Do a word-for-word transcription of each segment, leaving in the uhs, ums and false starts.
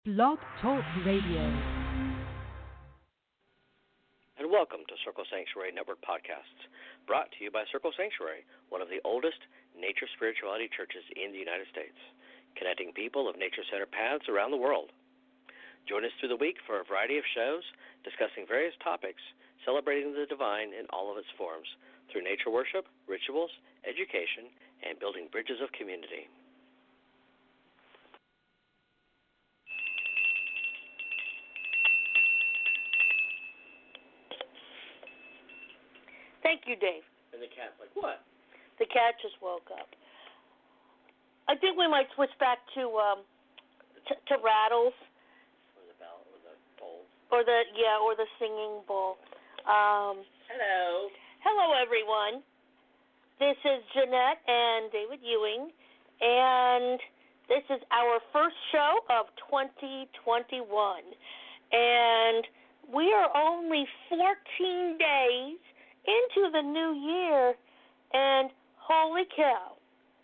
Blog Talk Radio. And welcome to Circle Sanctuary Network Podcasts, brought to you by Circle Sanctuary, one of the oldest nature spirituality churches in the United States, connecting people of nature-centered paths around the world. Join us through the week for a variety of shows discussing various topics, celebrating the divine in all of its forms, through nature worship, rituals, education, and building bridges of community. Thank you, Dave. And the cat's like, what? The cat just woke up. I think we might switch back to um, t- to rattles. Or the bell, or the bowl. Or the, yeah, or the singing bowl. Um, Hello. hello, everyone. This is Jeanette and David Ewing, and this is our first show of twenty twenty-one. And we are only fourteen days into the new year, and holy cow,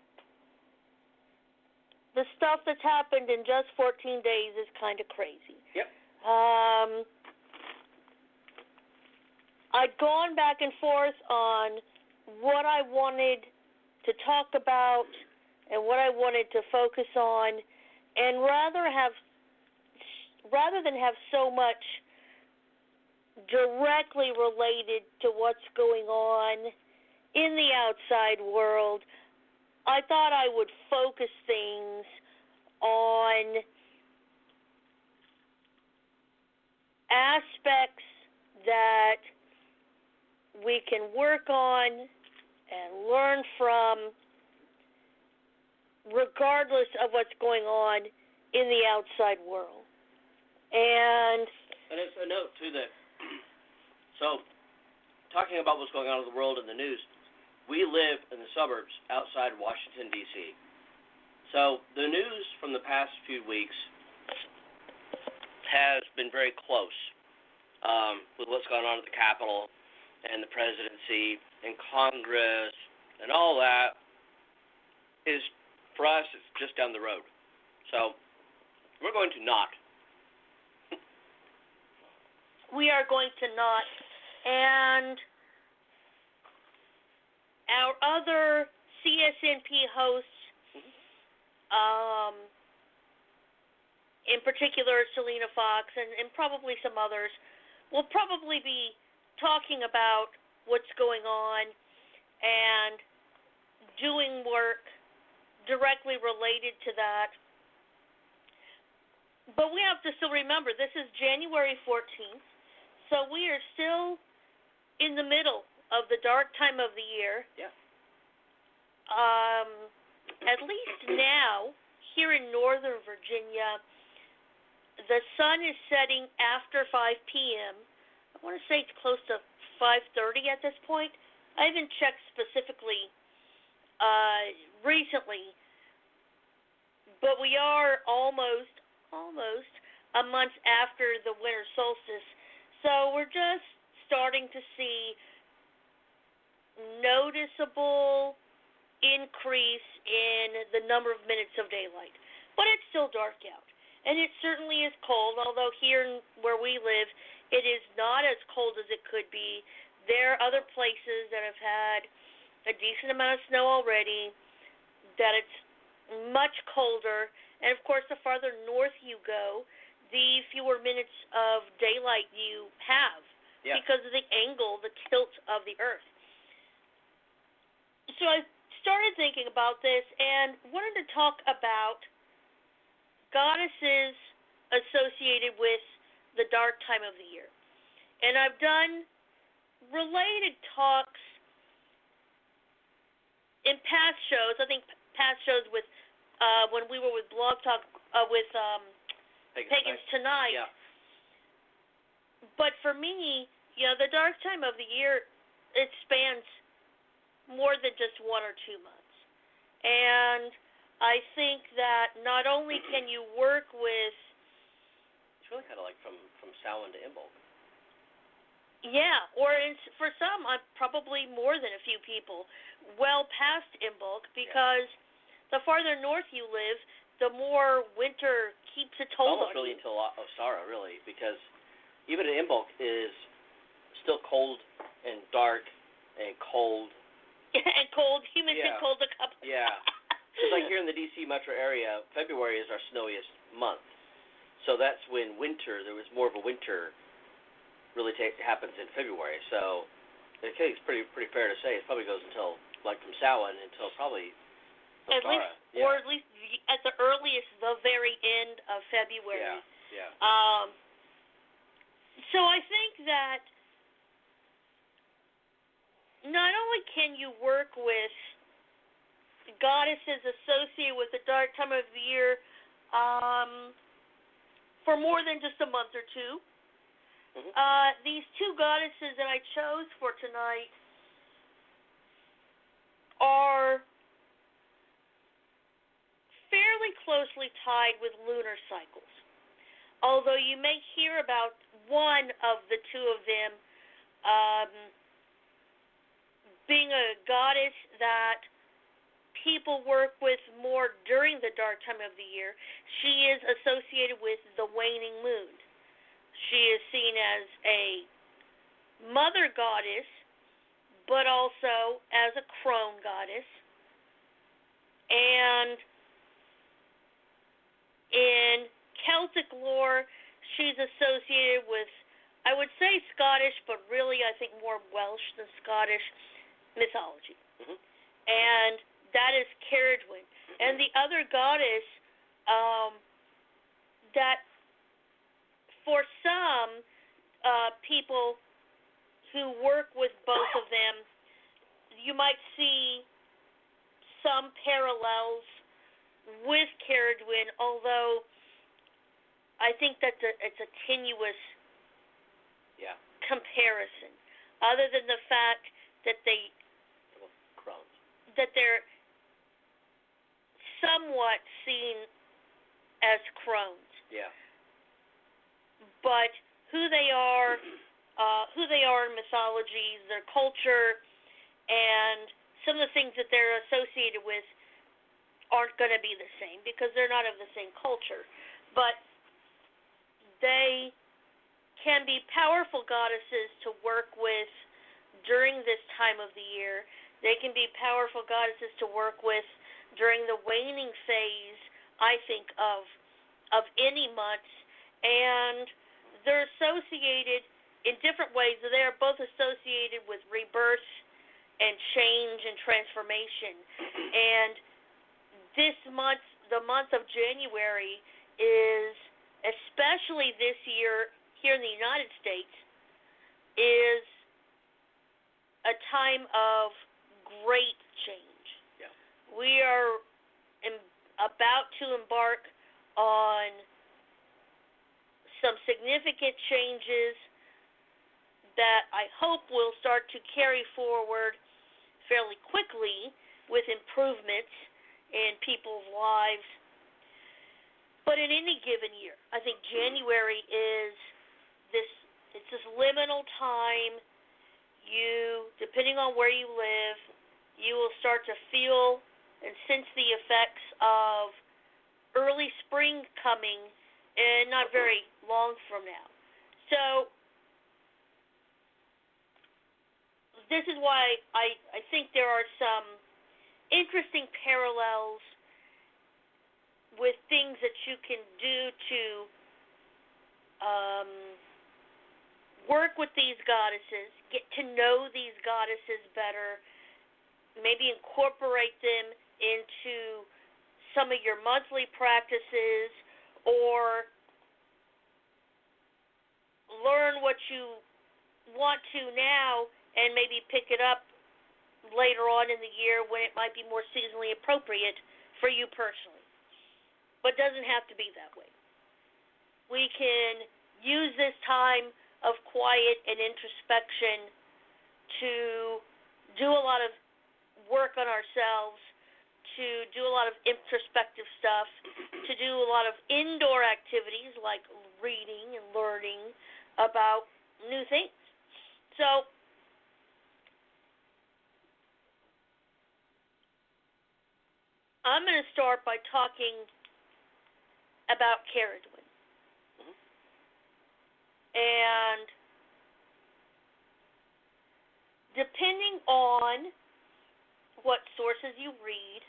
the stuff that's happened in just fourteen days is kind of crazy. Yep. Um, I'd gone back and forth on what I wanted to talk about and what I wanted to focus on, and rather have, rather than have so much directly related to what's going on in the outside world, I thought I would focus things on aspects that we can work on and learn from, regardless of what's going on in the outside world. And And it's a note, too, that So, talking about what's going on in the world and the news, we live in the suburbs outside Washington, D C So, the news from the past few weeks has been very close um, with what's going on at the Capitol and the presidency and Congress and all that. Is, for us, it's just down the road. So, we're going to not. we are going to not. And our other C S N P hosts, um, in particular Selena Fox and, and probably some others, will probably be talking about what's going on and doing work directly related to that. But we have to still remember, this is January fourteenth, so we are still in the middle of the dark time of the year. Yeah. Um, at least now, here in Northern Virginia, the sun is setting after five p.m. I want to say it's close to five thirty at this point. I haven't checked specifically uh, recently, but we are almost, almost a month after the winter solstice. So we're just starting to see noticeable increase in the number of minutes of daylight. But it's still dark out. And it certainly is cold, although here where we live, it is not as cold as it could be. There are other places that have had a decent amount of snow already, that it's much colder. And, of course, the farther north you go, the fewer minutes of daylight you have. Yeah. Because of the angle, the tilt of the earth. So I started thinking about this and wanted to talk about goddesses associated with the dark time of the year. And I've done related talks in past shows, I think past shows with uh, when we were with Blog Talk uh, with um, Pagans, Pagans Tonight. Yeah. But for me, you know, the dark time of the year, it spans more than just one or two months. And I think that not only can you work with... It's really kind of like from, from Samhain to Imbolc. Yeah, or in, for some, uh, probably more than a few people, well past Imbolc, because yeah. the farther north you live, the more winter keeps its hold Almost on really you. until Osara, really, because even in Imbolc is still cold and dark and cold. And cold. You mentioned Yeah. cold a couple Yeah. Because like here in the D C metro area, February is our snowiest month. So that's when winter, there was more of a winter really ta- happens in February. So I think it's pretty pretty fair to say it probably goes until, like from Samhain until probably at Osara. least, Yeah. or at least at the earliest, the very end of February. Yeah, yeah. Um, so I think that not only can you work with goddesses associated with the dark time of the year um, for more than just a month or two, Mm-hmm. uh, these two goddesses that I chose for tonight are fairly closely tied with lunar cycles. Although you may hear about one of the two of them um, being a goddess that people work with more during the dark time of the year. She is associated with the waning moon. She is seen as a mother goddess, but also as a crone goddess. And in Celtic lore, she's associated with, I would say Scottish, but really I think more Welsh than Scottish mythology. Mm-hmm. And that is Cerridwen. And the other goddess um, that for some uh, people who work with both of them, you might see some parallels with Cerridwen, although I think that the, it's a tenuous Yeah. comparison, other than the fact that they Crones. that they're somewhat seen as crones. Yeah. But who they are, uh, who they are in mythology, their culture, and some of the things that they're associated with aren't going to be the same because they're not of the same culture. But they can be powerful goddesses to work with during this time of the year. They can be powerful goddesses to work with during the waning phase, I think, of of any month. And they're associated in different ways. They are both associated with rebirth and change and transformation. And this month, the month of January, is, especially this year here in the United States, is a time of great change. Yeah. We are em- about to embark on some significant changes that I hope will start to carry forward fairly quickly with improvements in people's lives. But in any given year, I think January is this, it's this liminal time. You, depending on where you live, you will start to feel and sense the effects of early spring coming and not very long from now. So this is why I, I think there are some interesting parallels with things that you can do to um, work with these goddesses, get to know these goddesses better, maybe incorporate them into some of your monthly practices, or learn what you want to now and maybe pick it up later on in the year when it might be more seasonally appropriate for you personally. But it doesn't have to be that way. We can use this time of quiet and introspection to do a lot of work on ourselves, to do a lot of introspective stuff, to do a lot of indoor activities like reading and learning about new things. So I'm going to start by talking about Caradwin. Mm-hmm. And depending on what sources you read,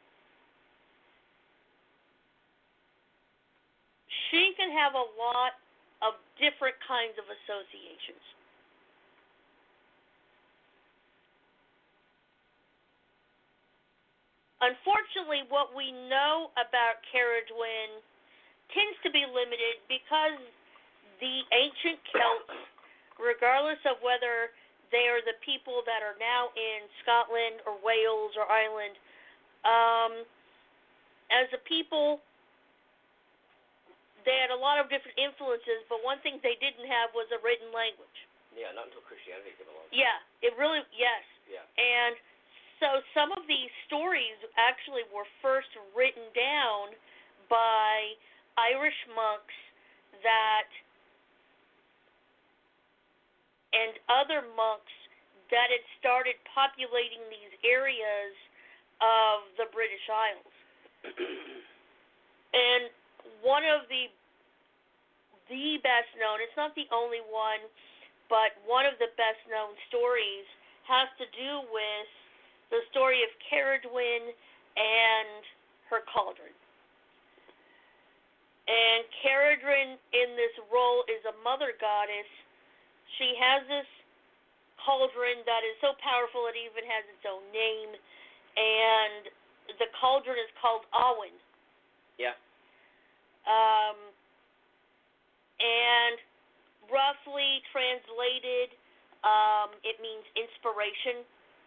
she can have a lot of different kinds of associations. Unfortunately, what we know about Caradwin tends to be limited because the ancient Celts, regardless of whether they are the people that are now in Scotland or Wales or Ireland, um, as a people, they had a lot of different influences, but one thing they didn't have was a written language. Yeah, not until Christianity came along. Yeah, it really, yes. Yeah. And so some of these stories actually were first written down by Irish monks that, and other monks that had started populating these areas of the British Isles. And one of the the best known, it's not the only one, but one of the best known stories has to do with the story of Caradwin and her cauldron. And Caradwin in this role is a mother goddess. She has this cauldron that is so powerful it even has its own name, and the cauldron is called Awen. Yeah. Um, and roughly translated, um, it means inspiration.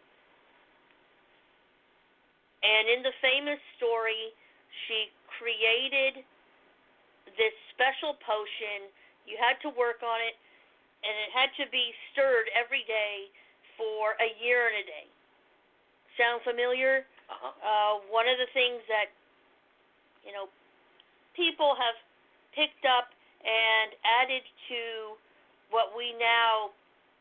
And in the famous story, she created this special potion. You had to work on it, and it had to be stirred every day for a year and a day. Sound familiar? Uh-huh. Uh, one of the things that, you know, people have picked up and added to what we now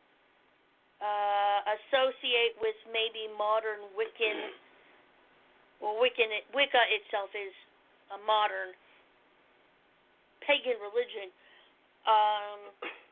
uh, associate with maybe modern Wiccan. Well, Wiccan, Wicca itself is a modern pagan religion. Um,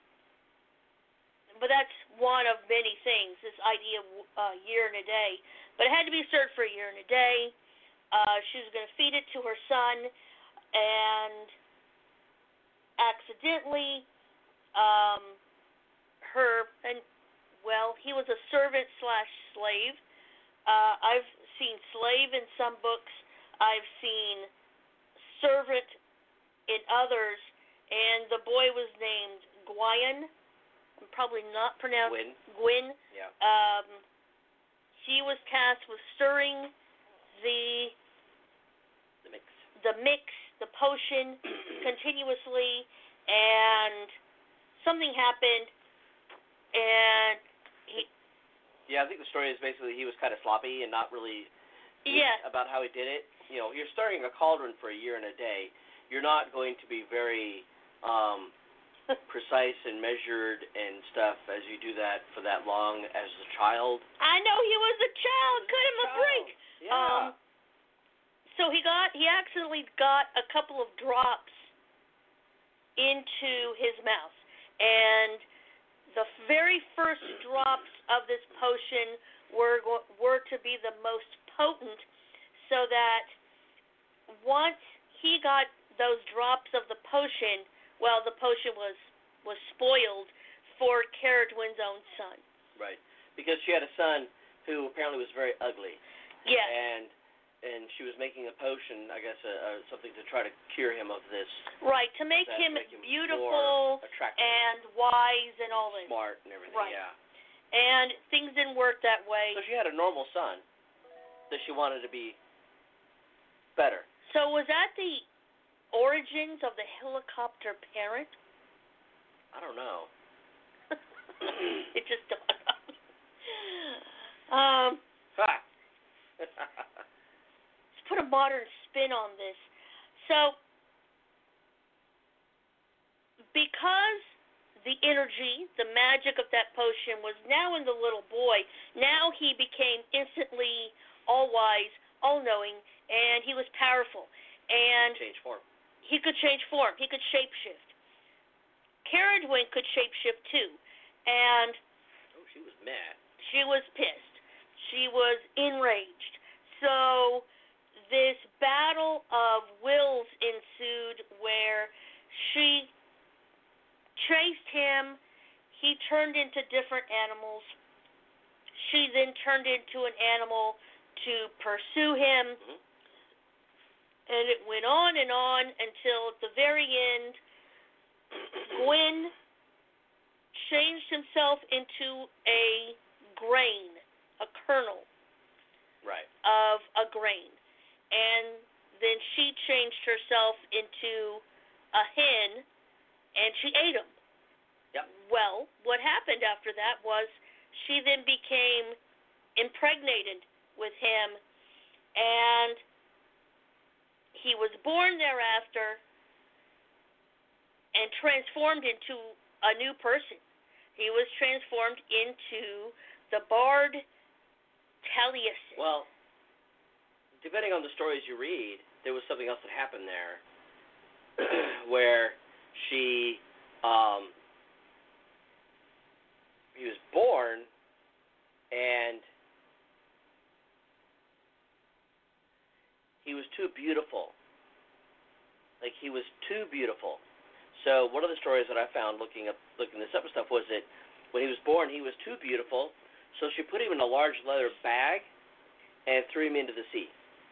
but that's one of many things, this idea of a uh, year and a day. But it had to be stirred for a year and a day. Uh, she was going to feed it to her son, and accidentally, um, her, and well, he was a servant slash slave. Uh, I've seen slave in some books. I've seen servant in others, and the boy was named Gwayan. I'm probably not pronouncing Gwyn. Gwyn. Yeah. Um, he was tasked with stirring the the mix, the mix, the potion continuously, and something happened, and he. Yeah, I think the story is basically he was kind of sloppy and not really Yeah. about how he did it. You know, you're stirring a cauldron for a year and a day. You're not going to be very um, precise and measured and stuff as you do that for that long as a child. I know he was a child. Cut him a break. Yeah. Um, so he got he accidentally got a couple of drops into his mouth, and the very first drops of this potion were were to be the most potent, so that once he got those drops of the potion, well, the potion was was spoiled for Caradwin's own son. Right, because she had a son who apparently was very ugly. Yeah. And and she was making a potion, I guess, uh, uh, something to try to cure him of this. Right, to make that, him, make him beautiful attractive and wise and all this. Smart and everything. Right. Yeah. And things didn't work that way. So she had a normal son that she wanted to be better. So was that the origins of the helicopter parent? I don't know. It just dawned on me. Um, Ha! let's put a modern spin on this. So, because the energy, the magic of that potion was now in the little boy, now he became instantly all-wise, all-knowing, and he was powerful. And Change form. he could change form. He could shapeshift. Caradwin could shapeshift too, and oh, she was mad. She was pissed. She was enraged. So this battle of wills ensued where she chased him. He turned into different animals. She then turned into an animal to pursue him. Mm-hmm. And it went on and on until at the very end, Gwyn changed himself into a grain, a kernel right. of a grain. And then she changed herself into a hen, and she ate him. Yep. Well, what happened after that was she then became impregnated with him, and he was born thereafter and transformed into a new person. He was transformed into the bard Taliesin. Well, depending on the stories you read, there was something else that happened there where she, um, he was born and he was too beautiful. Like, he was too beautiful. So one of the stories that I found looking up, looking this up and stuff was that when he was born, he was too beautiful, so she put him in a large leather bag and threw him into the sea.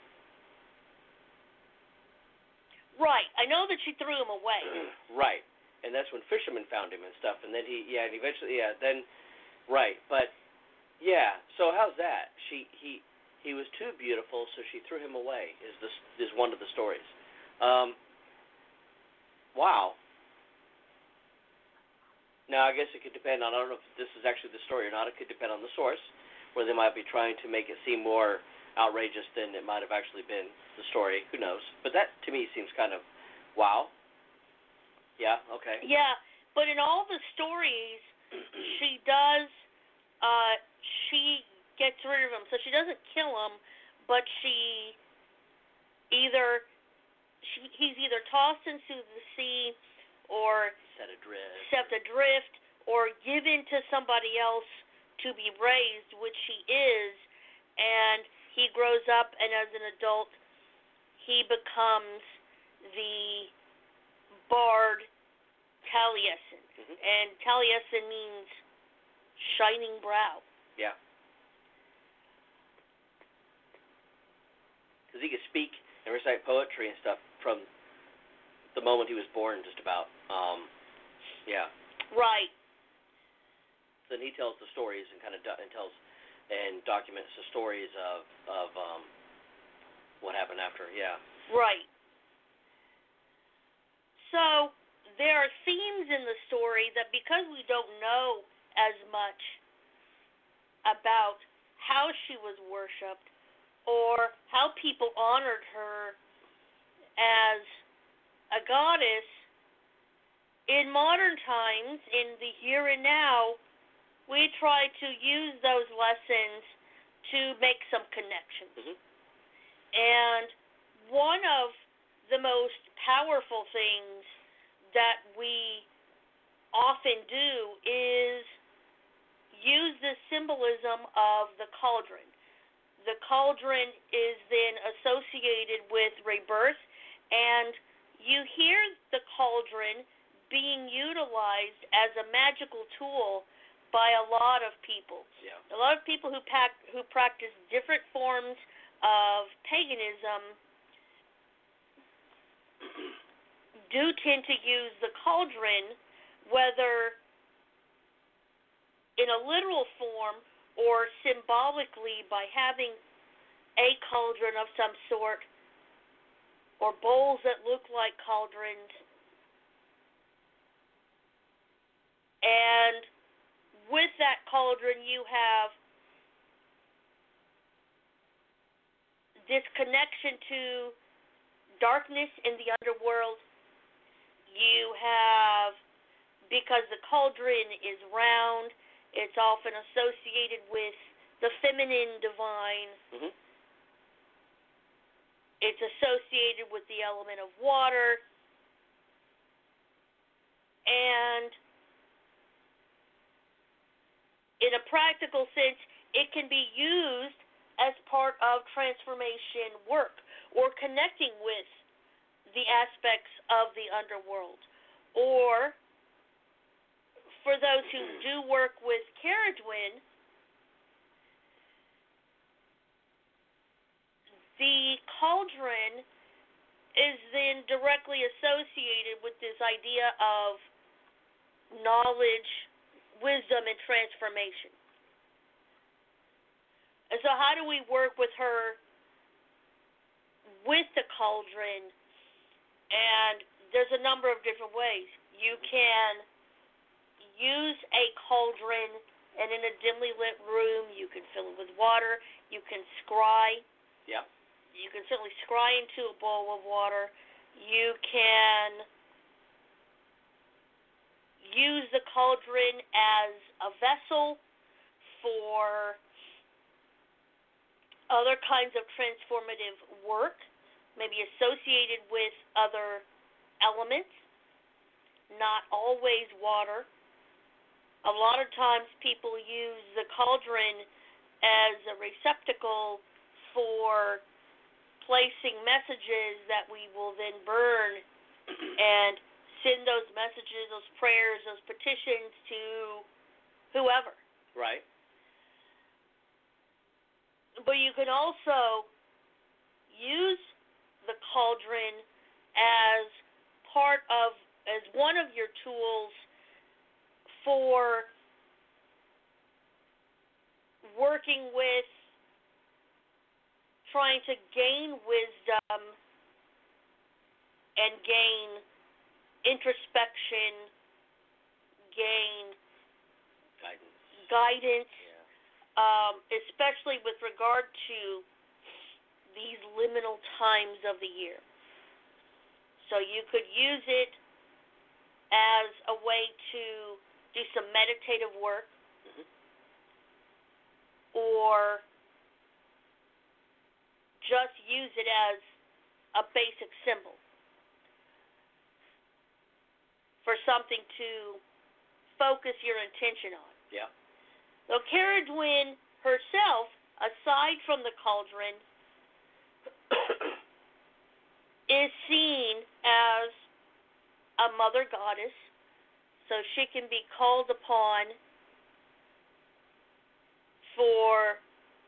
Right. I know that she threw him away. Right. And that's when fishermen found him and stuff. And then he, yeah, and eventually, yeah, then, right. But, yeah, so how's that? She, he, he was too beautiful, so she threw him away, is this is one of the stories. Um, wow. Now, I guess it could depend on, I don't know if this is actually the story or not. It could depend on the source, where they might be trying to make it seem more outrageous than it might have actually been the story. Who knows? But that, to me, seems kind of, wow. Yeah, okay. Yeah, but in all the stories, she does, uh, she gets rid of him. So she doesn't kill him, but she either, she, he's either tossed into the sea or set adrift. set adrift or given to somebody else to be raised, which he is, and he grows up, and as an adult, he becomes the bard Taliesin. Mm-hmm. And Taliesin means shining brow. Yeah. Because he could speak and recite poetry and stuff from the moment he was born, just about. Um, yeah. Right. Then he tells the stories and kind of do- and tells and documents the stories of of um, what happened after. Yeah. Right. So there are themes in the story that, because we don't know as much about how she was worshipped or how people honored her as a goddess, in modern times, in the here and now, we try to use those lessons to make some connections. Mm-hmm. And one of the most powerful things that we often do is use the symbolism of the cauldron. The cauldron is then associated with rebirth, and you hear the cauldron being utilized as a magical tool by a lot of people. Yeah. A lot of people who pack, who practice different forms of paganism do tend to use the cauldron, whether in a literal form or symbolically by having a cauldron of some sort or bowls that look like cauldrons. And with that cauldron, you have this connection to darkness in the underworld. You have, because the cauldron is round, it's often associated with the feminine divine. Mm-hmm. It's associated with the element of water. And in a practical sense, it can be used as part of transformation work or connecting with the aspects of the underworld. Or for those who do work with Caradwyn, the cauldron is then directly associated with this idea of knowledge, wisdom, and transformation. And so how do we work with her with the cauldron? And there's a number of different ways. You can use a cauldron, and in a dimly lit room, you can fill it with water. You can scry. Yeah. You can certainly scry into a bowl of water. You can use the cauldron as a vessel for other kinds of transformative work, maybe associated with other elements, not always water. A lot of times people use the cauldron as a receptacle for placing messages that we will then burn and send those messages, those prayers, those petitions to whoever. Right. But you can also use the cauldron as part of, as one of your tools for working with, trying to gain wisdom and gain introspection, gain guidance, guidance yeah. um, especially with regard to these liminal times of the year. So you could use it as a way to do some meditative work, mm-hmm. or just use it as a basic symbol for something to focus your attention on. Yeah. So Caradwyn herself, aside from the cauldron, is seen as a mother goddess, so she can be called upon for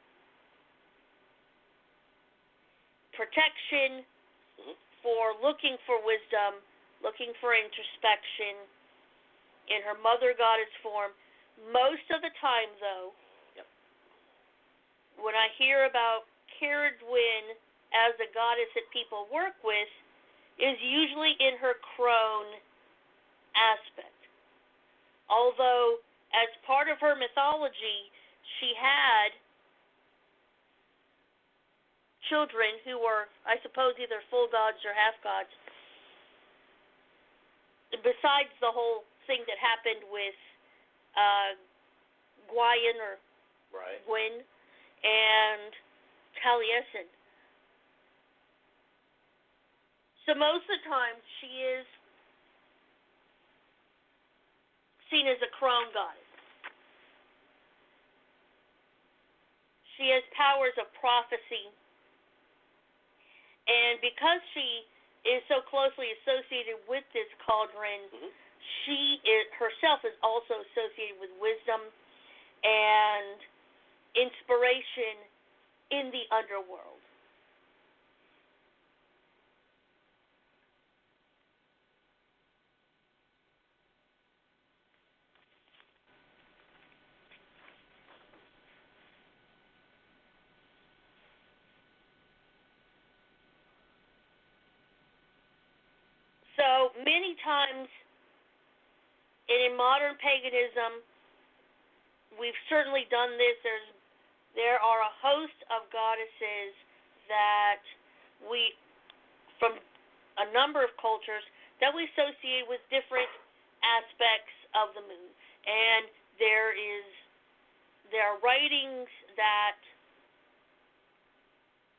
protection, mm-hmm. for looking for wisdom, looking for introspection in her mother goddess form. Most of the time, though, yep. when I hear about Caradwyn as a goddess that people work with, is usually in her crone aspect. Although, as part of her mythology, she had children who were, I suppose, either full gods or half gods. Besides the whole thing that happened with uh, Gwayin or right. Gwyn and Taliesin. So most of the time she is seen as a crone goddess. She has powers of prophecy. And because she is so closely associated with this cauldron, mm-hmm. she is, herself is also associated with wisdom and inspiration in the underworld. So many times in modern paganism, we've certainly done this. There's, there are a host of goddesses that we, from a number of cultures, that we associate with different aspects of the moon. And there is, there are writings that,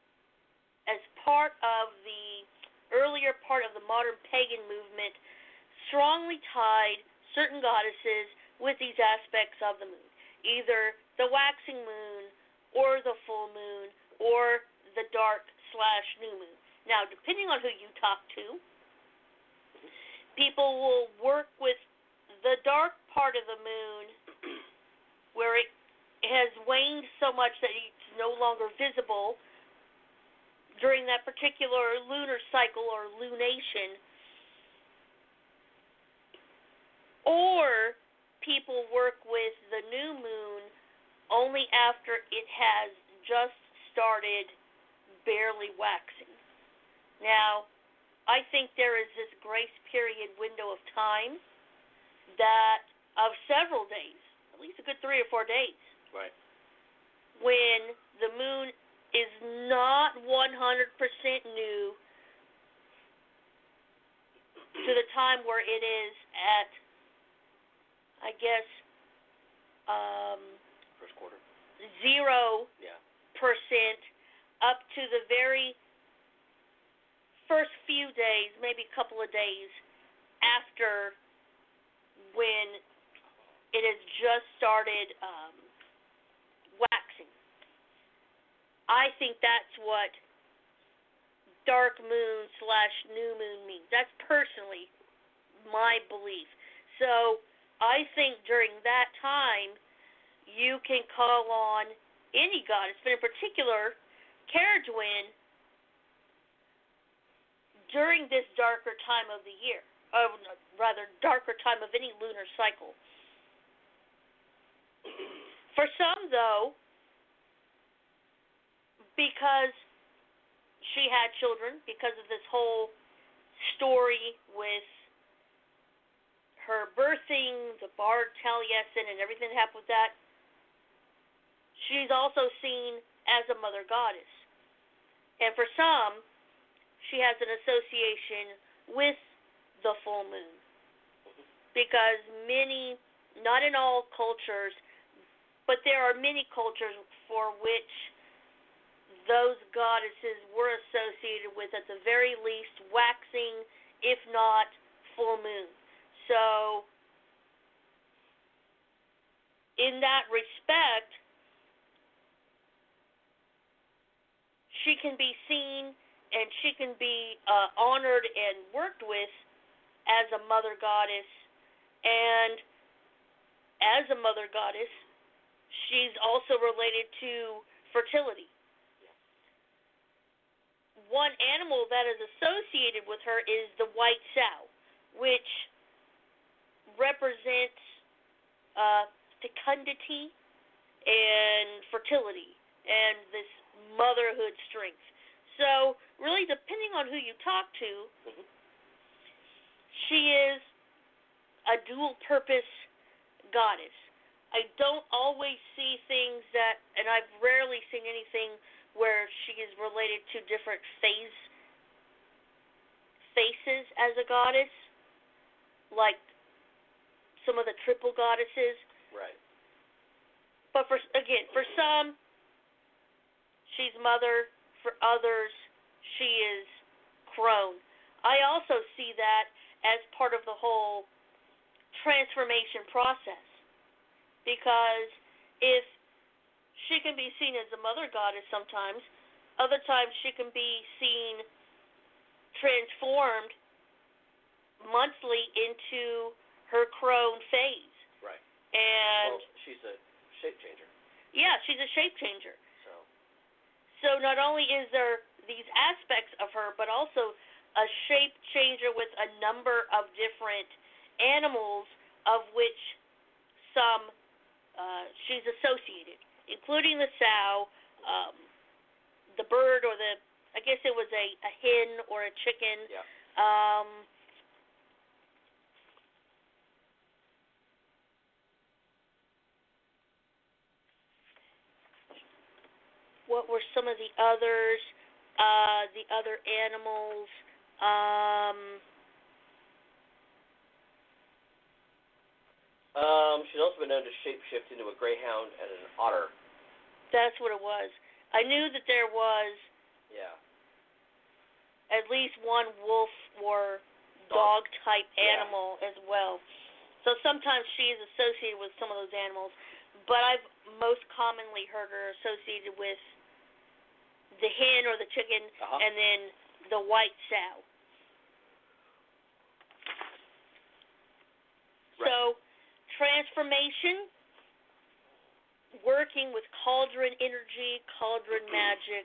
as part of the earlier part of the modern pagan movement, strongly tied certain goddesses with these aspects of the moon, either the waxing moon or the full moon or the dark slash new moon. Now, depending on who you talk to, people will work with the dark part of the moon where it has waned so much that it's no longer visible during that particular lunar cycle or lunation. Or people work with the new moon only after it has just started barely waxing. Now, I think there is this grace period window of time that of several days, at least a good three or four days, right, when the moon is not one hundred percent new to the time where it is at, I guess, um, first quarter, zero yeah, percent up to the very first few days, maybe a couple of days after when it has just started um, waxing. I think that's what dark moon slash new moon means. That's personally my belief. So I think during that time you can call on any goddess, but in particular Caradwin, during this darker time of the year, or rather darker time of any lunar cycle. For some, though, because she had children, because of this whole story with her birthing, the Bard Taliesin, and everything that happened with that, she's also seen as a mother goddess. And for some, she has an association with the full moon. Because many, not in all cultures, but there are many cultures for which those goddesses were associated with, at the very least, waxing, if not full moon. So, in that respect, she can be seen and she can be uh, honored and worked with as a mother goddess. And as a mother goddess, she's also related to fertility. One animal that is associated with her is the white sow, which represents uh, fecundity and fertility and this motherhood strength. So, really, depending on who you talk to, mm-hmm. she is a dual-purpose goddess. I don't always see things that, and I've rarely seen anything where she is related to different phase, faces as a goddess, like some of the triple goddesses. Right. But, for again, for some, she's mother. For others, she is crone. I also see that as part of the whole transformation process. Because if she can be seen as a mother goddess sometimes, other times she can be seen transformed monthly into her crone phase. Right. And well, she's a shape changer. Yeah, she's a shape changer. So not only is there these aspects of her, but also a shape changer with a number of different animals, of which some uh, she's associated, including the sow, um, the bird, or the, I guess it was a, a hen or a chicken. Yeah. Um, what were some of the others? Uh, the other animals. Um, um, she's also been known to shapeshift into a greyhound and an otter. That's what it was. I knew that there was yeah. at least one wolf or dog-type Yeah. animal as well. So sometimes she is associated with some of those animals, but I've most commonly heard her associated with the hen or the chicken, Uh-huh. and then the white sow. Right. So, transformation, working with cauldron energy, cauldron magic,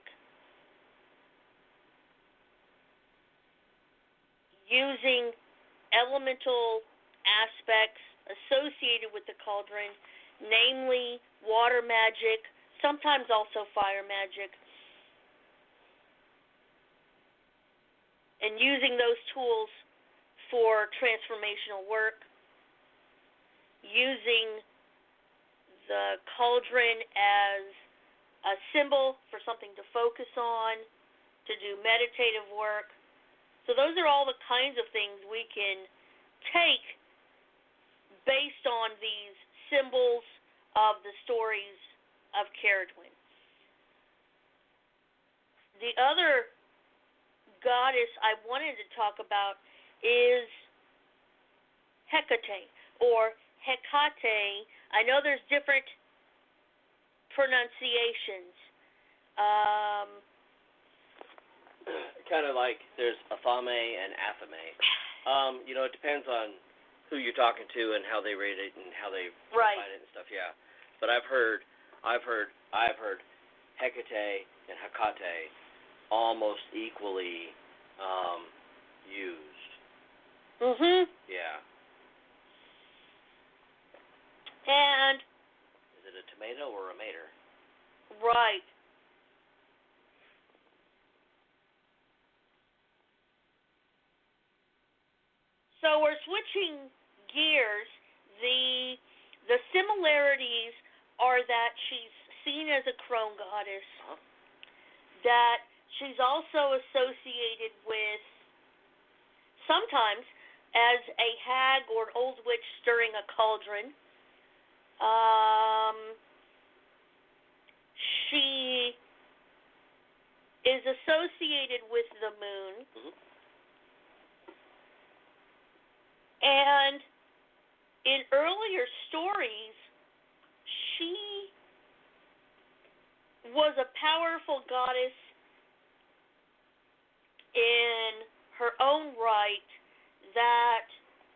using elemental aspects associated with the cauldron, namely water magic, sometimes also fire magic, and using those tools for transformational work, using the cauldron as a symbol for something to focus on, to do meditative work. So those are all the kinds of things we can take based on these symbols of the stories of Ceridwen. The other goddess I wanted to talk about is Hecate, or Hecate. I know there's different pronunciations. Um, kind of like there's Athame and Athame. Um, you know, it depends on who you're talking to and how they rate it and how they Right. define it and stuff. Yeah, but I've heard, I've heard, I've heard Hecate and Hecate almost equally um, used. mhm. Yeah. And Is it a tomato or a mater? right. So we're switching gears. The the similarities are that she's seen as a crone goddess, Uh-huh. that she's also associated with sometimes as a hag or an old witch stirring a cauldron. Um, she is associated with the moon. Mhm. And in earlier stories, she was a powerful goddess in her own right that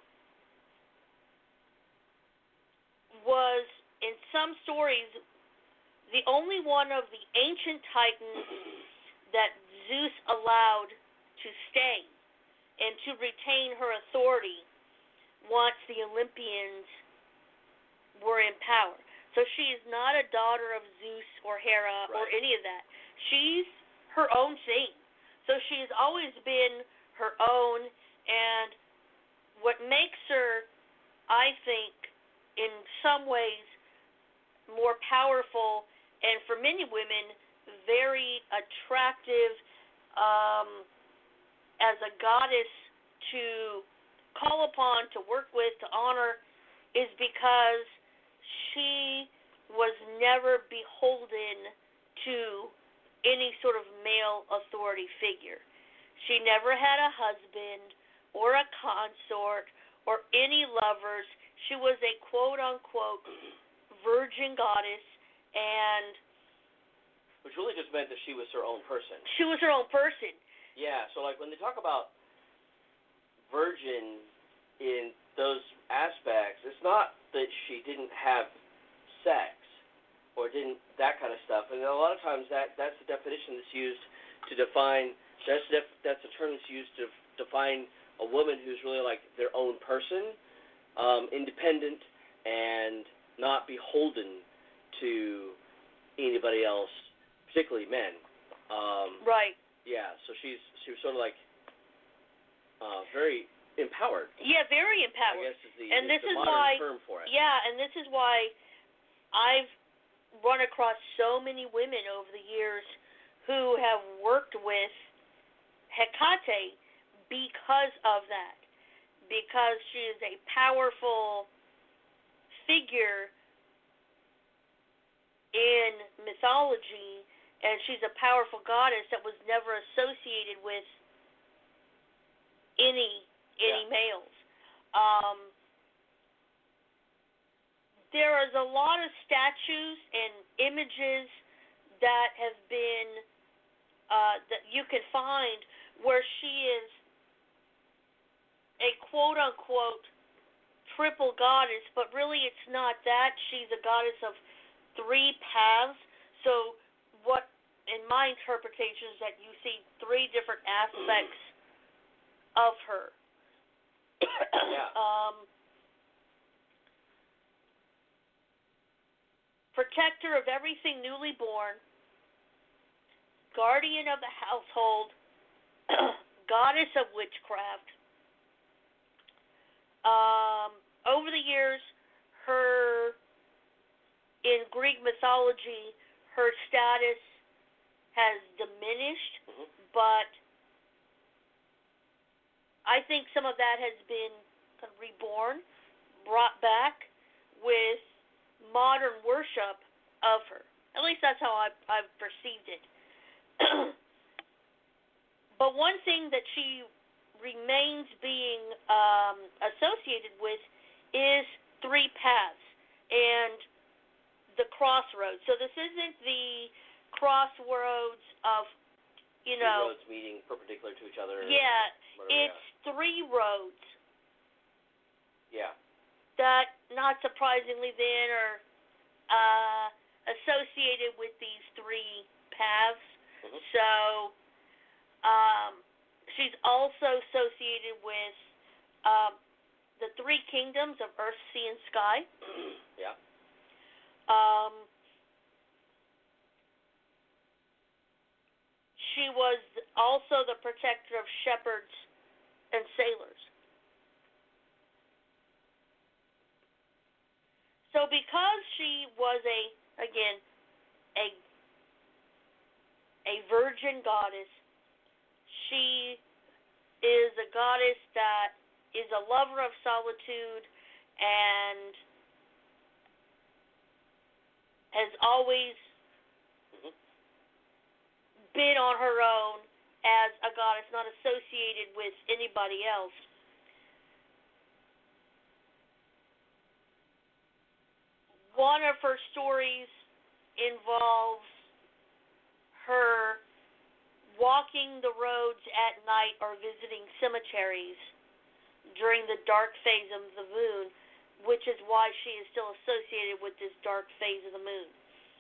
was, in some stories, the only one of the ancient titans that Zeus allowed to stay and to retain her authority once the Olympians were in power. So she is not a daughter of Zeus or Hera or Right. any of that. She's her own thing. So she has always been her own, and what makes her, I think, in some ways more powerful, and for many women, very attractive um, as a goddess to call upon, to work with, to honor, is because she was never beholden to any sort of male authority figure. She never had a husband or a consort or any lovers. She was a quote-unquote virgin goddess, and Which really just meant that she was her own person. she was her own person. Yeah, so like when they talk about virgin in those aspects, it's not that she didn't have sex or didn't that kind of stuff. And a lot of times that that's the definition that's used to define. That's def, that's a term that's used to define a woman who's really like their own person, um, independent and not beholden to anybody else, particularly men. Um, Right. Yeah, so she's she was sort of like uh, very empowered. Yeah, very I empowered. guess is the, And is this the is modern why- term for it. Yeah, and this is why I've run across so many women over the years who have worked with Hecate because of that. Because she is a powerful figure in mythology, and she's a powerful goddess that was never associated with any any yeah. males. Um, there is a lot of statues and images that have been uh, that you can find where she is a quote-unquote triple goddess, but really it's not that. She's a goddess of three paths. So what, in my interpretation, is that you see three different aspects of her. Yeah. um, protector of everything newly born, guardian of the household, goddess of witchcraft. Um, over the years, her, in Greek mythology, her status has diminished, mm-hmm. but I think some of that has been kind of reborn, brought back with modern worship of her. At least that's how I've, I've perceived it. But one thing that she remains being um, associated with is three paths and the crossroads. So this isn't the crossroads of, you Two know, roads meeting perpendicular to each other. yeah, whatever, it's yeah. three roads Yeah. that, not surprisingly then, are uh, associated with these three paths. Mm-hmm. So um, she's also associated with um, the three kingdoms of earth, sea, and sky. Yeah. Um, she was also the protector of shepherds and sailors. So because she was a, again, a a virgin goddess, she is a goddess that is a lover of solitude and has always mm-hmm. been on her own as a goddess, not associated with anybody else. One of her stories involves her walking the roads at night or visiting cemeteries during the dark phase of the moon, which is why she is still associated with this dark phase of the moon.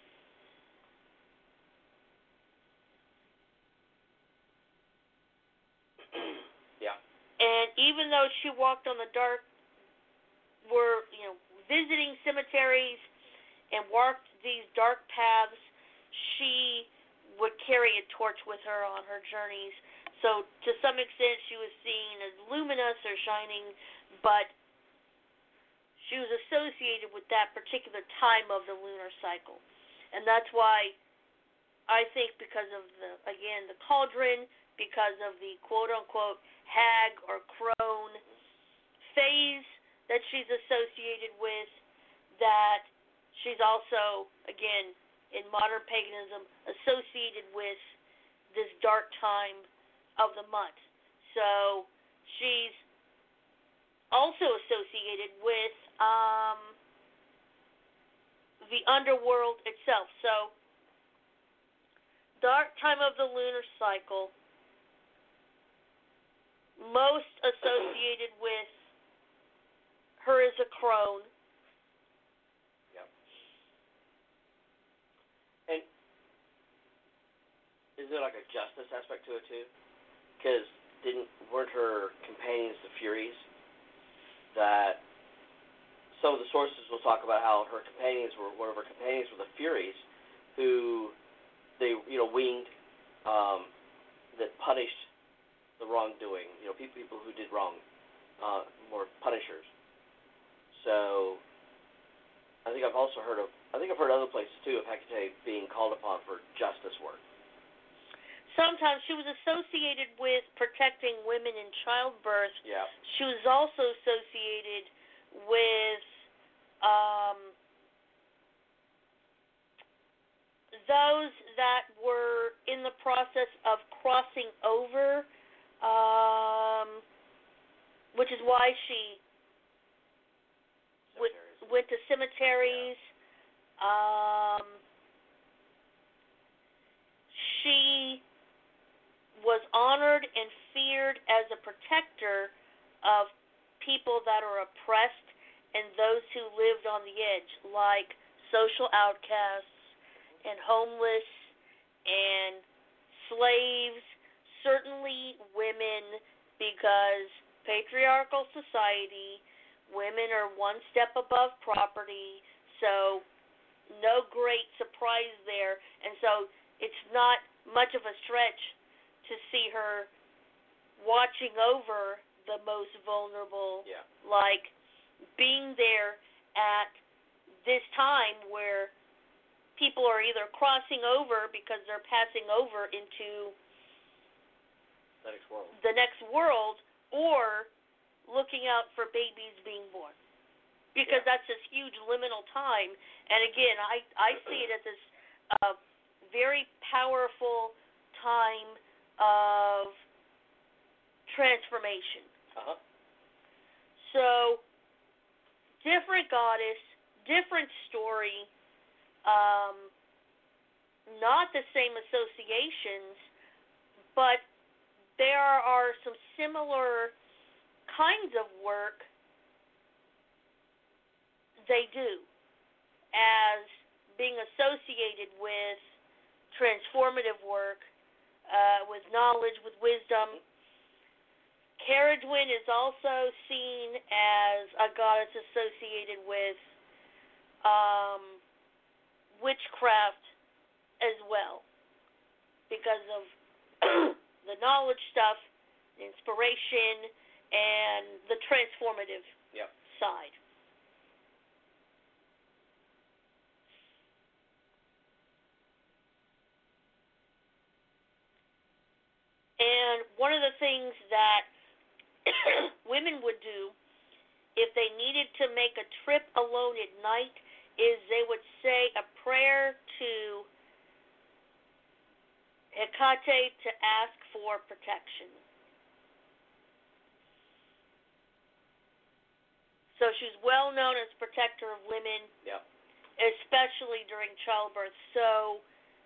Yeah. And even though she walked on the dark, were, you know, visiting cemeteries and walked these dark paths, she would carry a torch with her on her journeys. So to some extent she was seen as luminous or shining, but she was associated with that particular time of the lunar cycle. And that's why I think because of the, again, the cauldron, because of the quote-unquote hag or crone phase that she's associated with, that she's also, again, in modern paganism, associated with this dark time of the month. So she's also associated with um, the underworld itself. So dark time of the lunar cycle, most associated with her is a crone. Yeah. And is there like a justice aspect to it too? Because didn't weren't her companions the Furies? That some of the sources will talk about how her companions were one of her companions were the Furies, who they you know winged um, that punished the wrongdoing. You know, people people who did wrong, uh, were punishers. So, I think I've also heard of, I think I've heard other places too of Hecate being called upon for justice work. Sometimes she was associated with protecting women in childbirth. Yeah. She was also associated with um, those that were in the process of crossing over, um, which is why she w- went to cemeteries. Yeah. Um, she was honored and feared as a protector of people that are oppressed and those who lived on the edge, like social outcasts and homeless and slaves, certainly women, because patriarchal society, women are one step above property, so no great surprise there. And so it's not much of a stretch to see her watching over the most vulnerable, yeah. like being there at this time where people are either crossing over because they're passing over into the next world, the next world or looking out for babies being born. Because yeah. that's this huge liminal time. And again, I, I see it as this uh, very powerful time of transformation. Uh-huh. So, different goddess, different story, um, not the same associations, but there are some similar kinds of work they do as being associated with transformative work, uh, with knowledge, with wisdom. Caradwyn is also seen as a goddess associated with um, witchcraft as well because of the knowledge stuff, the inspiration, and the transformative yep. side. And one of the things that women would do if they needed to make a trip alone at night is they would say a prayer to Hecate to ask for protection. So she's well known as protector of women, yep. especially during childbirth. So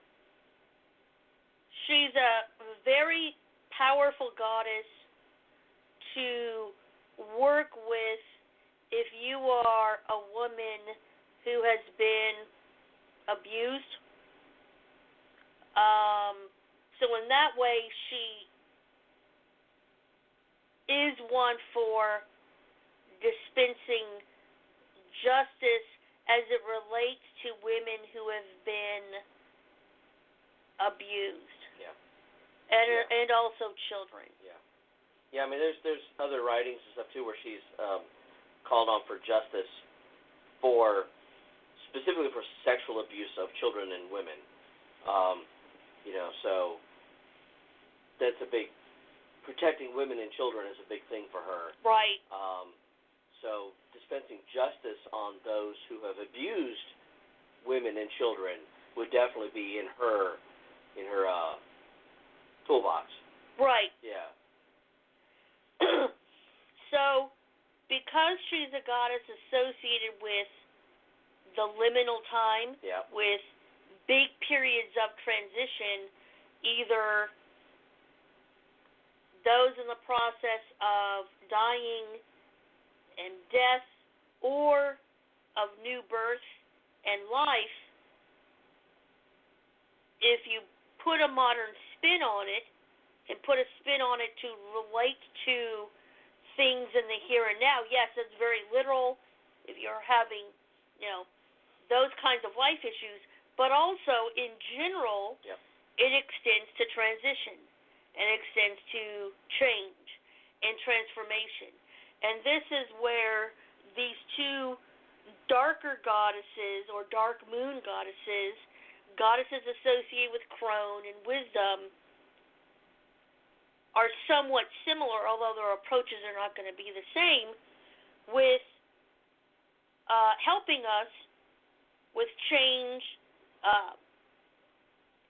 she's a very powerful goddess to work with if you are a woman who has been abused. Um, so in that way, she is one for dispensing justice as it relates to women who have been abused. Yeah. And yeah. and also children. Yeah. Yeah, I mean, there's there's other writings and stuff too where she's um, called on for justice for specifically for sexual abuse of children and women. Um, you know, so that's a big protecting women and children is a big thing for her. Right. Um, so dispensing justice on those who have abused women and children would definitely be in her in her uh, toolbox. Right. Yeah. So, because she's a goddess associated with the liminal time, yeah. with big periods of transition, either those in the process of dying and death or of new birth and life, if you put a modern spin on it and put a spin on it to relate to things in the here and now, yes, it's very literal if you're having, you know, those kinds of life issues, but also in general, yep. it extends to transition and extends to change and transformation. And this is where these two darker goddesses or dark moon goddesses, goddesses associated with crone and wisdom, are somewhat similar, although their approaches are not going to be the same, with uh, helping us with change, uh,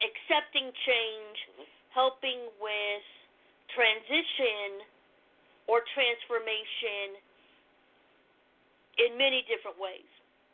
accepting change, mm-hmm. helping with transition or transformation in many different ways.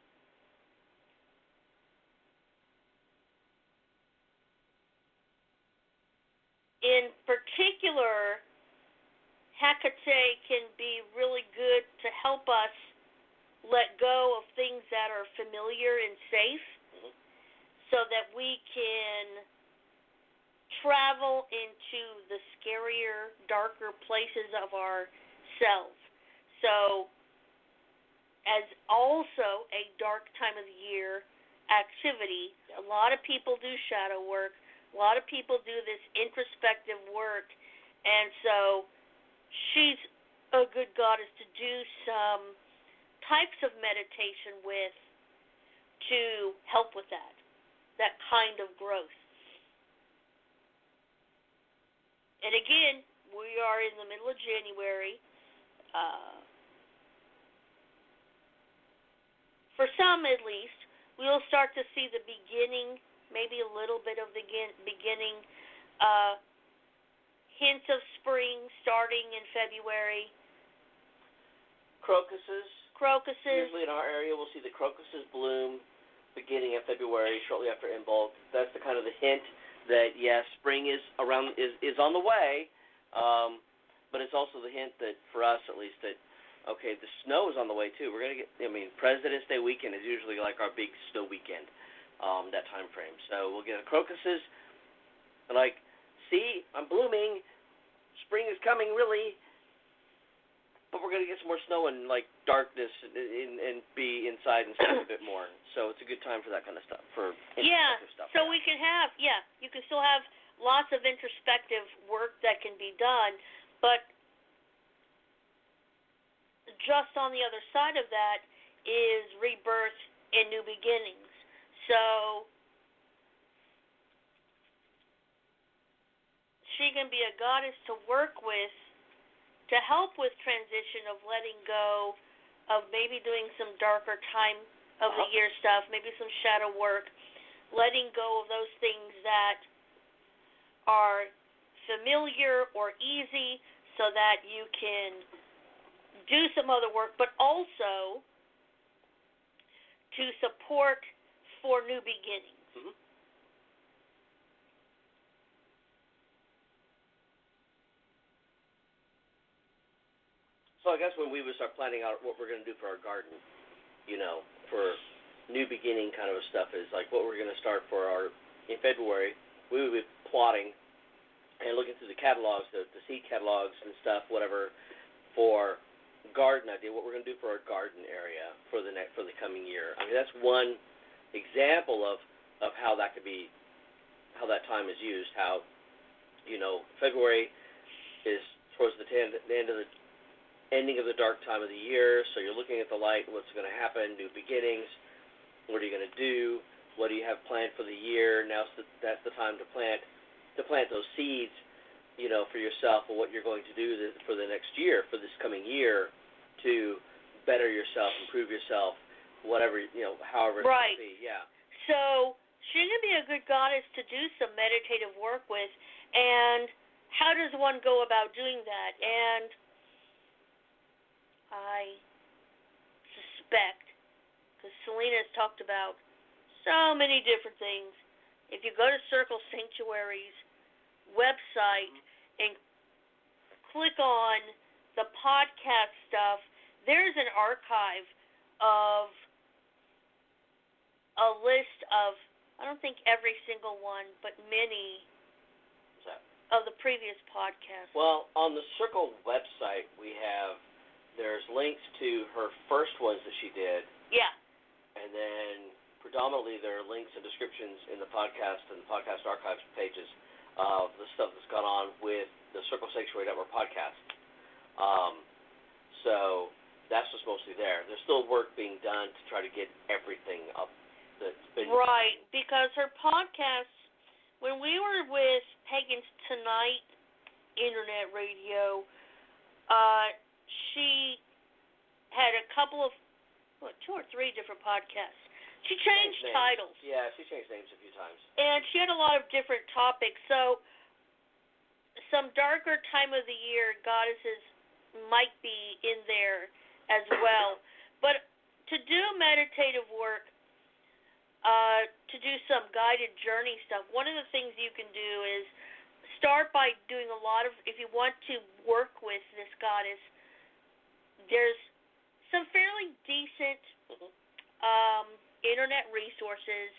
In particular, Hecate can be really good to help us let go of things that are familiar and safe, mm-hmm. so that we can travel into the scarier, darker places of ourselves. So, as also a dark time of the year activity, a lot of people do shadow work. A lot of people do this introspective work, and so she's a good goddess to do some types of meditation with to help with that, that kind of growth. And again, we are in the middle of January. Uh, for some, at least, we'll start to see the beginning, maybe a little bit of the beginning, uh, hints of spring starting in February. Crocuses. Crocuses. Usually in our area, we'll see the crocuses bloom beginning of February, shortly after Imbolc. That's the kind of the hint that, yes, spring is around is, is on the way, um, but it's also the hint that, for us at least, that, okay, the snow is on the way, too. We're going to get, I mean, President's Day weekend is usually like our big snow weekend, um, that time frame. So we'll get crocuses, like, see, I'm blooming, spring is coming, really, but we're going to get some more snow and, like, darkness and, and, and be inside and stuff a bit more. So it's a good time for that kind of stuff, for yeah, stuff. So we can have, yeah, you can still have lots of introspective work that can be done, but just on the other side of that is rebirth and new beginnings. So she can be a goddess to work with, to help with transition of letting go of maybe doing some darker time of the year stuff, maybe some shadow work, letting go of those things that are familiar or easy so that you can do some other work, but also to support for new beginnings. Mm-hmm. So I guess when we would start planning out what we're going to do for our garden, you know, for new beginning kind of stuff is like what we're going to start for our, in February, we would be plotting and looking through the catalogs, the, the seed catalogs and stuff, whatever, for garden idea, what we're going to do for our garden area for the next, for the coming year. I mean, that's one example of, of how that could be, how that time is used, how, you know, February is towards the end, the end of the ending of the dark time of the year, so you're looking at the light, what's going to happen, new beginnings, what are you going to do, what do you have planned for the year, now's the, that's the time to plant to plant those seeds, you know, for yourself, or what you're going to do this, for the next year, for this coming year, to better yourself, improve yourself, whatever, you know, however it right. may be, yeah. So she can be a good goddess to do some meditative work with, and how does one go about doing that? And I suspect, because Selena has talked about so many different things, if you go to Circle Sanctuary's website and click on the podcast stuff, there's an archive of a list of, I don't think every single one, but many of the previous podcasts. Well, on the Circle website, we have, there's links to her first ones that she did. Yeah. And then predominantly there are links and descriptions in the podcast and the podcast archives pages of the stuff that's gone on with the Circle Sanctuary Network podcast. Um, so that's just mostly there. There's still work being done to try to get everything up that's been... Right, because her podcasts, when we were with Pagans Tonight Internet Radio, uh, she had a couple of, what, two or three different podcasts. She changed names. titles. Yeah, she changed names a few times. And she had a lot of different topics. So some darker time of the year goddesses might be in there as well. But to do meditative work, uh, to do some guided journey stuff, one of the things you can do is start by doing a lot of, if you want to work with this goddess, there's some fairly decent um, internet resources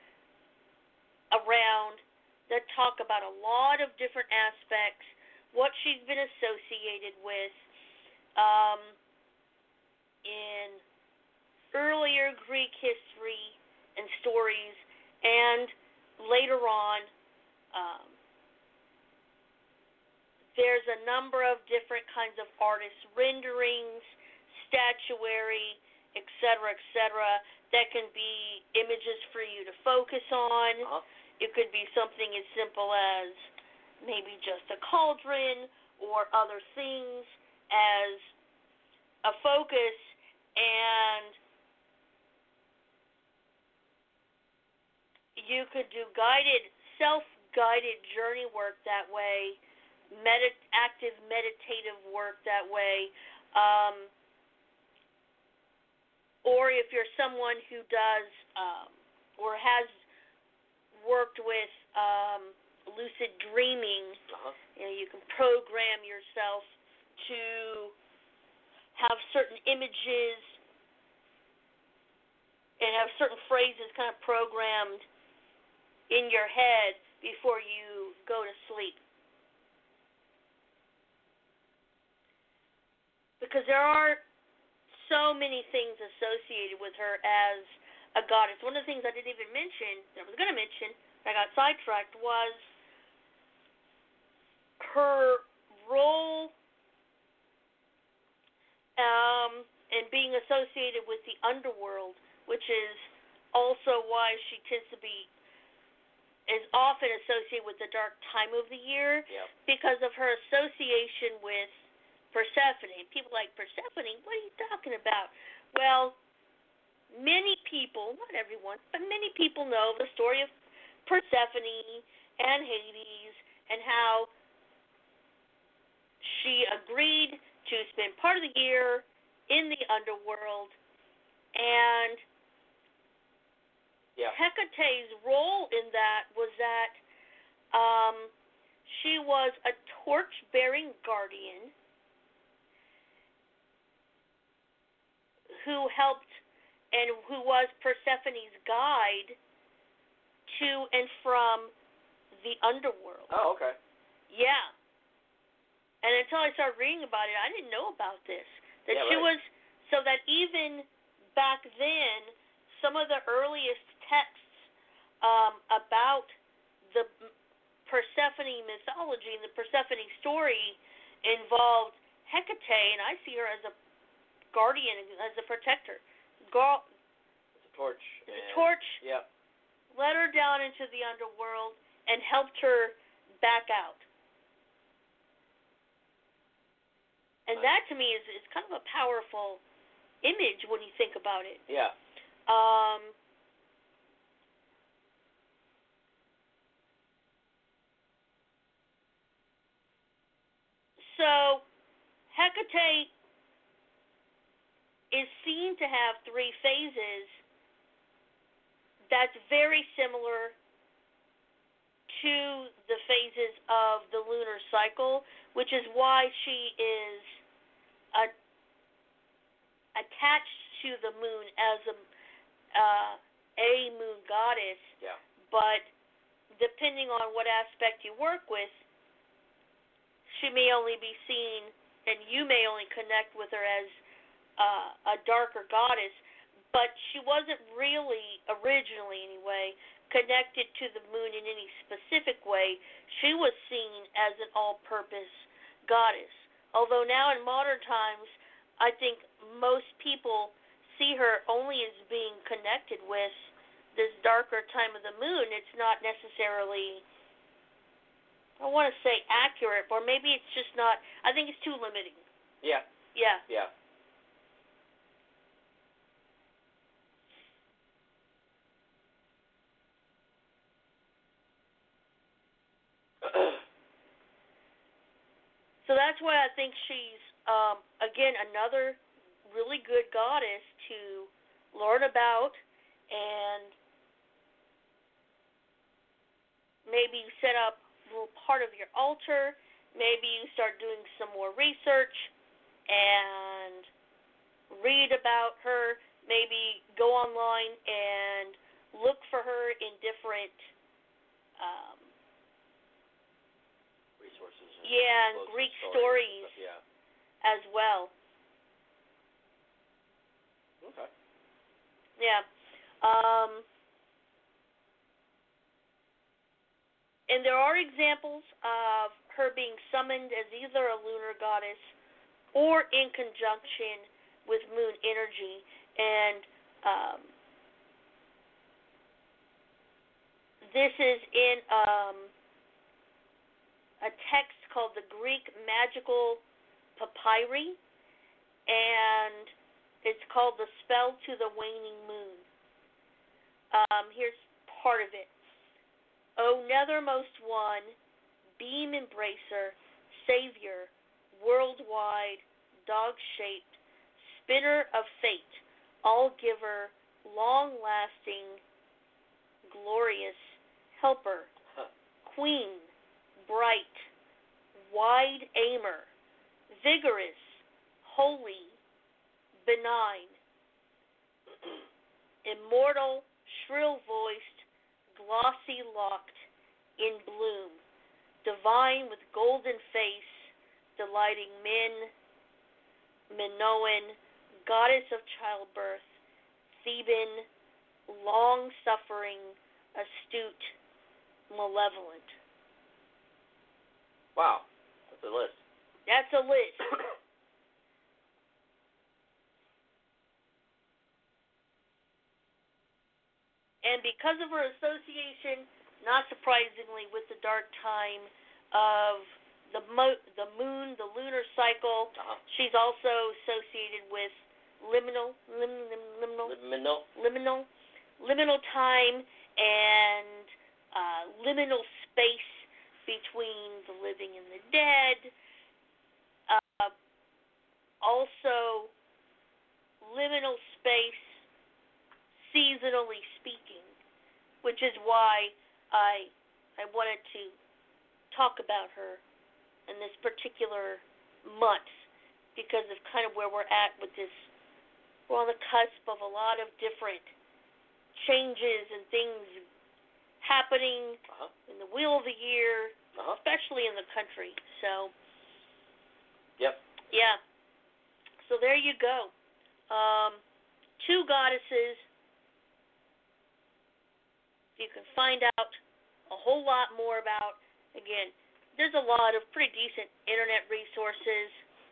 around that talk about a lot of different aspects, what she's been associated with um, in earlier Greek history and stories, and later on, um, there's a number of different kinds of artist renderings, statuary, et cetera, et cetera, that can be images for you to focus on. Uh-huh. It could be something as simple as maybe just a cauldron or other things as a focus, and you could do guided, self-guided journey work that way, medit- active meditative work that way, um, or if you're someone who does um, or has worked with um, lucid dreaming, Uh-huh. you know, you can program yourself to have certain images and have certain phrases kind of programmed in your head before you go to sleep. Because there are so many things associated with her as a goddess. One of the things I didn't even mention, that I was going to mention, I got sidetracked, was her role um, in being associated with the underworld, which is also why she tends to be is often associated with the dark time of the year, Yep. because of her association with Persephone. People like, Persephone? What are you talking about? Well, many people, not everyone, but many people know the story of Persephone and Hades and how she agreed to spend part of the year in the underworld, and Yeah. Hecate's role in that was that um, she was a torch-bearing guardian who helped and who was Persephone's guide to and from the underworld. Oh, okay. Yeah. And until I started reading about it, I didn't know about this. That Yeah, she right. was, so that even back then, some of the earliest texts um, about the Persephone mythology and the Persephone story involved Hecate, and I see her as a guardian, as a protector. Girl, It's a torch. the and- torch Yep. led her down into the underworld and helped her back out. And that to me is, is kind of a powerful image when you think about it. Yeah. Um, so, Hecate is seen to have three phases that's very similar to the phases of the lunar cycle, which is why she is a, attached to the moon as a, uh, a moon goddess. Yeah. But depending on what aspect you work with, she may only be seen, and you may only connect with her as uh, a darker goddess, but she wasn't really, originally anyway, connected to the moon in any specific way. She was seen as an all-purpose goddess. Although now in modern times, I think most people see her only as being connected with this darker time of the moon. It's not necessarily, I want to say accurate, or maybe it's just not, I think it's too limiting. Yeah. Yeah. Yeah. So that's why I think she's, um, again, another really good goddess to learn about, and maybe you set up a little part of your altar. Maybe you start doing some more research and read about her. Maybe go online and look for her in different um, resources. And yeah, and Greek stories, stories yeah. as well. Okay. Yeah. Um, and there are examples of her being summoned as either a lunar goddess or in conjunction with moon energy. And um, this is in um, a text called the Greek Magical Papyri, and it's called The Spell to the Waning Moon. Um, here's part of it. O nethermost one, beam embracer, savior, worldwide, dog-shaped, spinner of fate, all-giver, long-lasting, glorious, helper, huh. queen, bright, wide aimer, vigorous, holy, benign, immortal, shrill-voiced, glossy-locked, in bloom, divine with golden face, delighting men, Minoan, goddess of childbirth, Theban, long-suffering, astute, malevolent. Wow, that's a list. That's a list. And because of her association, not surprisingly, with the dark time of the mo- the moon, the lunar cycle, uh-huh. she's also associated with liminal, lim- lim- liminal, liminal, liminal, liminal time and uh, liminal space between the living and the dead. Uh, also, liminal space, seasonally speaking, which is why I I wanted to talk about her in this particular month, because of kind of where we're at with this. We're on the cusp of a lot of different changes and things happening uh-huh. in the wheel of the year, uh-huh. especially in the country. So, yep. Yeah. So there you go. Um, two goddesses. You can find out a whole lot more about. Again, there's a lot of pretty decent internet resources.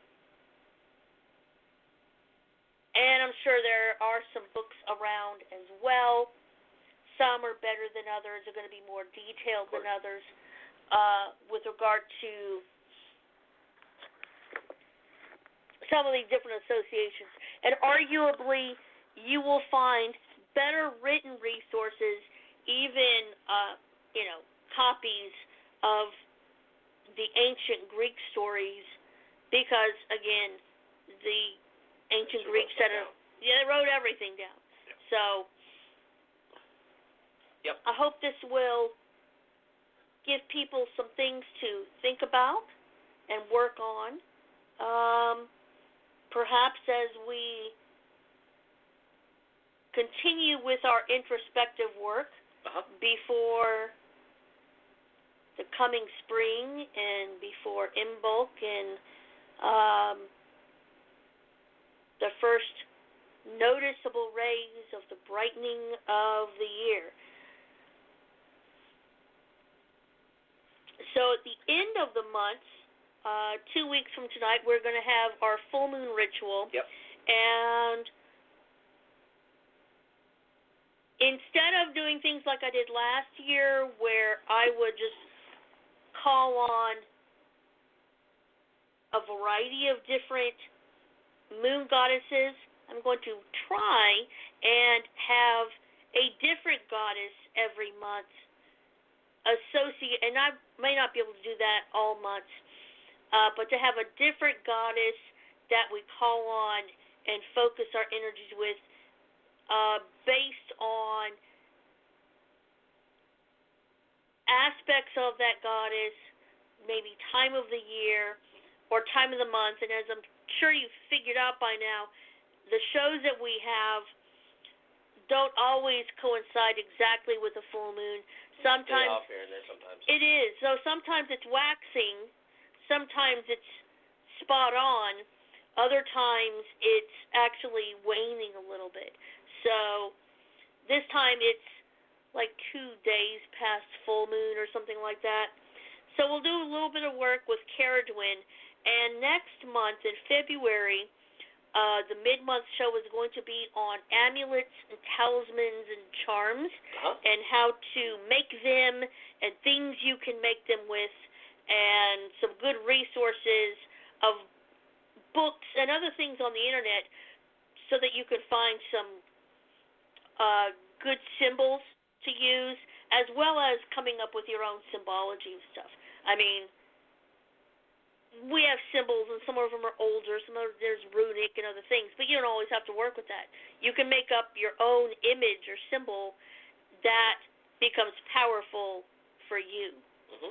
And I'm sure there are some books around as well. Some are better than others, are going to be more detailed than others uh, with regard to some of these different associations. And arguably, you will find better written resources, even, uh, you know, copies of the ancient Greek stories, because, again, the ancient Greeks said, yeah, they wrote everything down. Yep. So, yep. I hope this will give people some things to think about and work on. Um, perhaps as we continue with our introspective work uh-huh. before the coming spring and before Imbolc and um, the first noticeable rays of the brightening of the year. So at the end of the month, uh, two weeks from tonight, we're going to have our full moon ritual. Yep. And instead of doing things like I did last year, where I would just call on a variety of different moon goddesses, I'm going to try and have a different goddess every month associate, and I may not be able to do that all months, uh, but to have a different goddess that we call on and focus our energies with, uh, based on aspects of that goddess, maybe time of the year or time of the month. And as I'm sure you've figured out by now, the shows that we have don't always coincide exactly with the full moon. Sometimes off here and there sometimes. It is. So sometimes it's waxing, sometimes it's spot on, other times it's actually waning a little bit. So this time it's like two days past full moon or something like that. So we'll do a little bit of work with Caradwin. And next month in February, uh, the mid-month show is going to be on amulets and talismans and charms, uh-huh. and how to make them and things you can make them with, and some good resources of books and other things on the internet so that you can find some uh, good symbols to use, as well as coming up with your own symbology and stuff. I mean, we have symbols, and some of them are older, some of them there's runic and other things, but you don't always have to work with that. You can make up your own image or symbol that becomes powerful for you. Mm-hmm.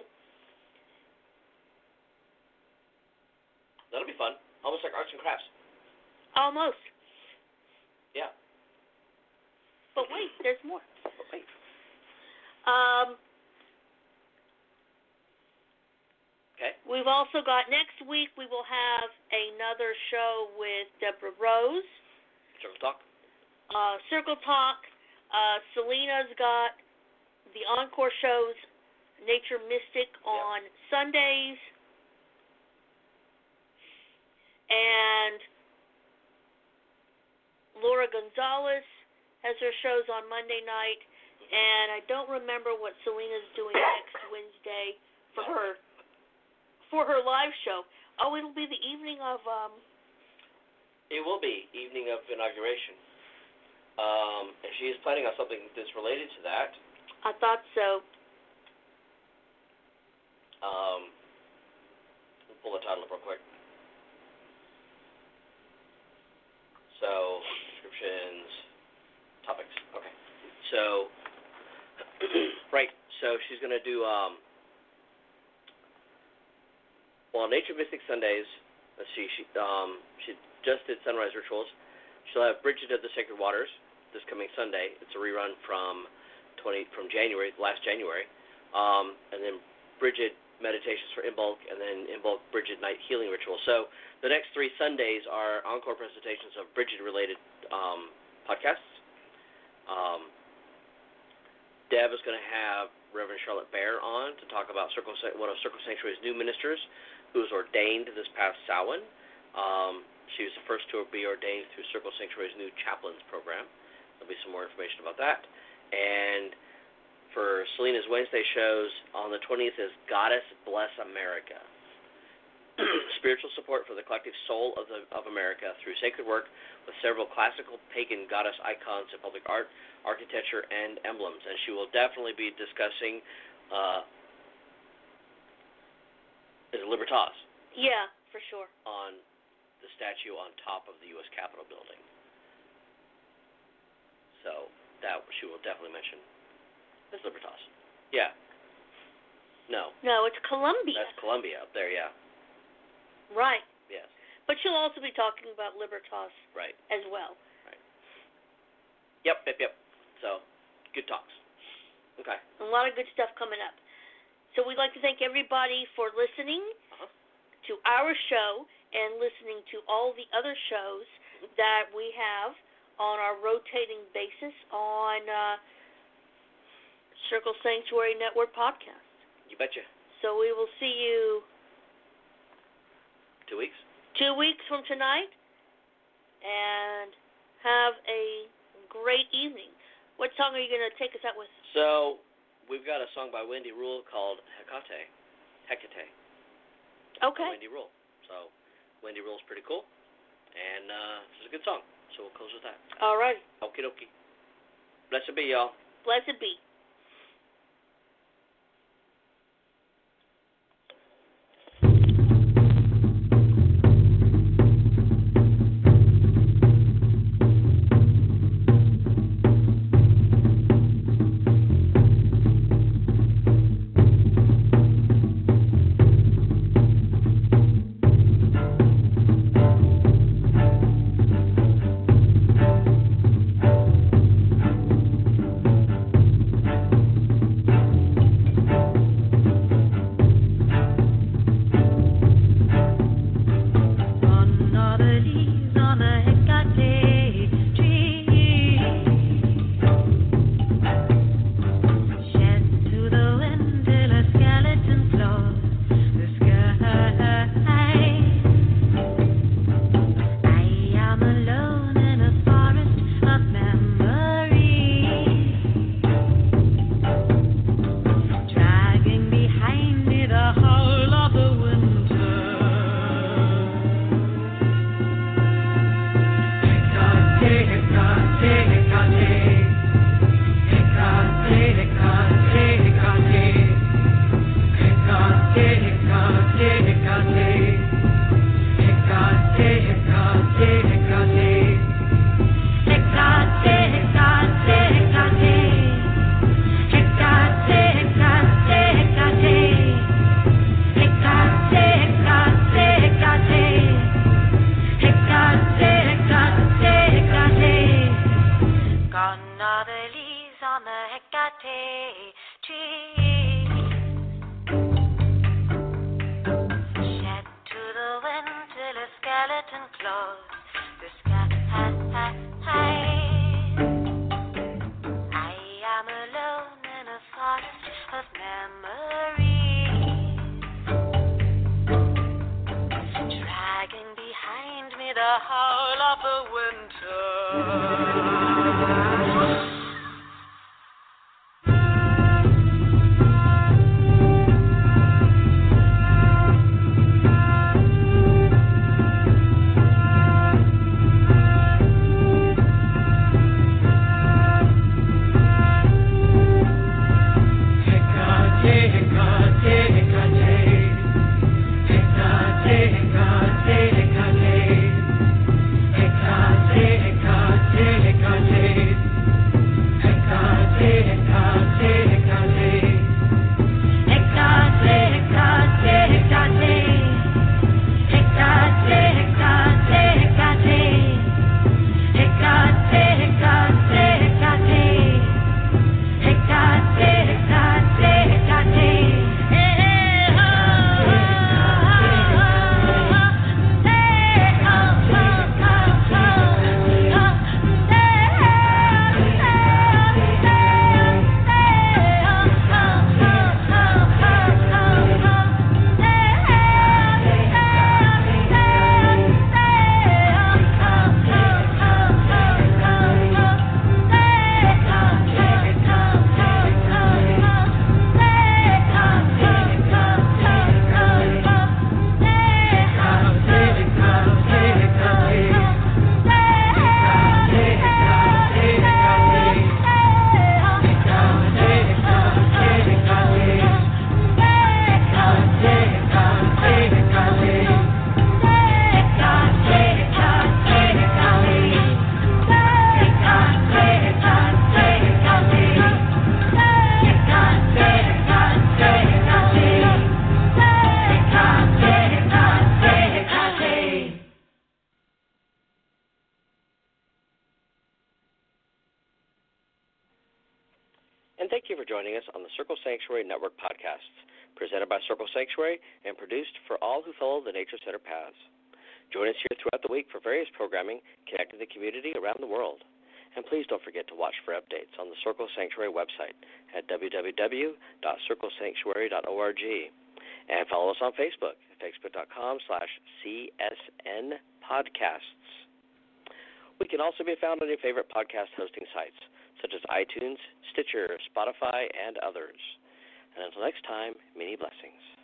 That'll be fun. Almost like arts and crafts. Almost. Yeah. But wait, there's more. But wait. Um... Okay. We've also got, next week we will have another show with Deborah Rose. Circle Talk. Uh, Circle Talk. Uh, Selena's got the encore shows, Nature Mystic on yep. Sundays. And Laura Gonzalez has her shows on Monday night. And I don't remember what Selena's doing next Wednesday for her. For her live show. Oh, it'll be the evening of... Um, it will be evening of inauguration. Um, and she is planning on something that's related to that. I thought so. Um, we'll pull the title up real quick. So, descriptions, topics. Okay. So, right. So she's going to do... Um, Well, Nature Mystic Sundays, let's see, she um, she just did Sunrise Rituals. She'll have Bridget of the Sacred Waters this coming Sunday. It's a rerun from twenty from January, last January. Um, and then Bridget Meditations for In-Bulk, and then In-Bulk Bridget Night Healing Ritual. So the next three Sundays are encore presentations of Bridget-related um, podcasts. Um, Deb is going to have Reverend Charlotte Bear on to talk about Circle, one of Circle Sanctuary's new ministers, who was ordained this past Samhain. Um, she was the first to be ordained through Circle Sanctuary's new chaplains program. There'll be some more information about that. And for Selena's Wednesday shows, on the twentieth is Goddess Bless America. Spiritual support for the collective soul of, the, of America through sacred work with several classical pagan goddess icons in public art, architecture, and emblems. And she will definitely be discussing uh, is Libertas. Yeah, for sure. On the statue on top of the U S Capitol building. So that she will definitely mention. It's Libertas. Yeah. No. No, it's Columbia. That's Columbia up there, yeah. Right. Yes. But she'll also be talking about Libertas right. as well. Right. Yep, yep, yep. So, good talks. Okay. A lot of good stuff coming up. So we'd like to thank everybody for listening uh-huh. to our show and listening to all the other shows mm-hmm. that we have on our rotating basis on uh, Circle Sanctuary Network podcast. You betcha. So we will see you two weeks. Two weeks from tonight, and have a great evening. What song are you going to take us out with? So, we've got a song by Wendy Rule called Hecate. Hecate. Okay. Wendy Rule. So, Wendy Rule's pretty cool, and uh, it's a good song. So we'll close with that. All right. Okie dokie. Blessed be, y'all. Blessed be. another leaves on the Hecate tree. Shed to the wind till a skeleton claws the sky. I am alone in a forest of memories, dragging behind me the howl of the winter. And thank you for joining us on the Circle Sanctuary Network podcasts, presented by Circle Sanctuary and produced for all who follow the Nature Center paths. Join us here throughout the week for various programming connecting the community around the world. And please don't forget to watch for updates on the Circle Sanctuary website at w w w dot circle sanctuary dot org. And follow us on Facebook at facebook.com slash CSN podcasts. We can also be found on your favorite podcast hosting sites, such as iTunes, Stitcher, Spotify, and others. And until next time, many blessings.